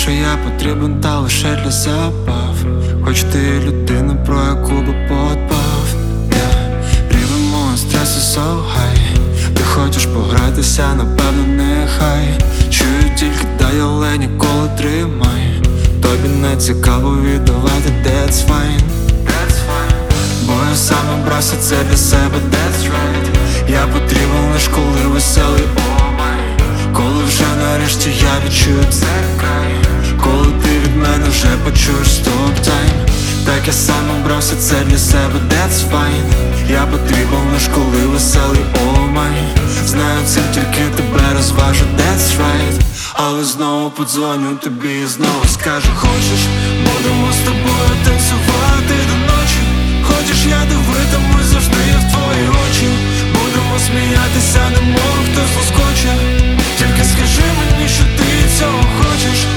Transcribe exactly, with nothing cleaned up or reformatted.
що я потрібен, та лише для забав. Хоч ти людина, про яку би подбав. yeah. Рівень мого стресу so high. Ти хочеш погратися, напевно, нехай. Чую тільки дай, але ніколи тримай. Тобі не цікаво віддавати, that's fine. Бо я сам обрався це для себе, that's right. Я потрібен лиш коли веселий, oh my. Коли вже нарешті я відчую це край. Коли ти від мене вже почуєш stop time. Так я сам обрався це для себе, that's fine. Я потрібен лиш коли веселий, oh my. Знаю, це тільки тебе розважу, that's right. Але знову подзвоню тобі і знову скажу: хочеш, будемо з тобою танцювати до ночі. Хочеш, я дивитимусь завжди в твої очі. Будемо сміятися, немов хтось лоскоче. Тільки скажи мені, що ти цього хочеш.